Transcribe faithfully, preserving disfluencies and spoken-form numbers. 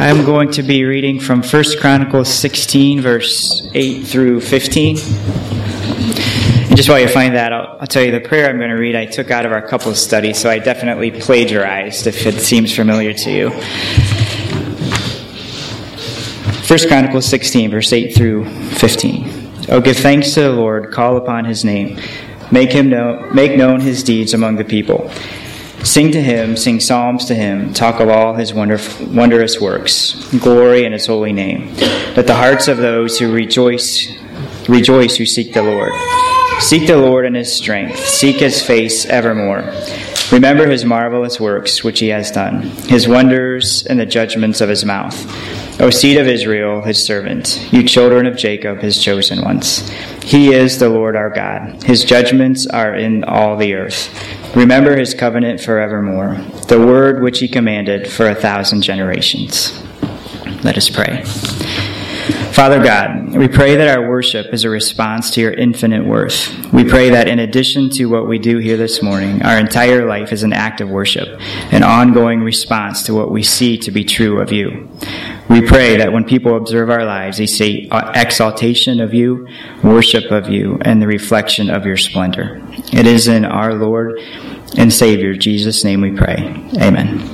I'm going to be reading from First Chronicles sixteen, verse eight through fifteen. And just while you find that, I'll, I'll tell you the prayer I'm going to read I took out of our couples study, so I definitely plagiarized if it seems familiar to you. First Chronicles sixteen, verse eight through fifteen. Oh, give thanks to the Lord, call upon his name, make him know, make known his deeds among the people. Sing to him, sing psalms to him, talk of all his wonderful, wondrous works, glory in his holy name. Let the hearts of those who rejoice, rejoice who seek the Lord. Seek the Lord in his strength, seek his face evermore. Remember his marvelous works which he has done, his wonders and the judgments of his mouth. O seed of Israel, his servant, you children of Jacob, his chosen ones. He is the Lord our God. His judgments are in all the earth. Remember his covenant forevermore, the word which he commanded for a thousand generations. Let us pray. Father God, we pray that our worship is a response to your infinite worth. We pray that in addition to what we do here this morning, our entire life is an act of worship, an ongoing response to what we see to be true of you. We pray that when people observe our lives, they see exaltation of you, worship of you, and the reflection of your splendor. It is in our Lord and Savior, Jesus' name we pray. Amen.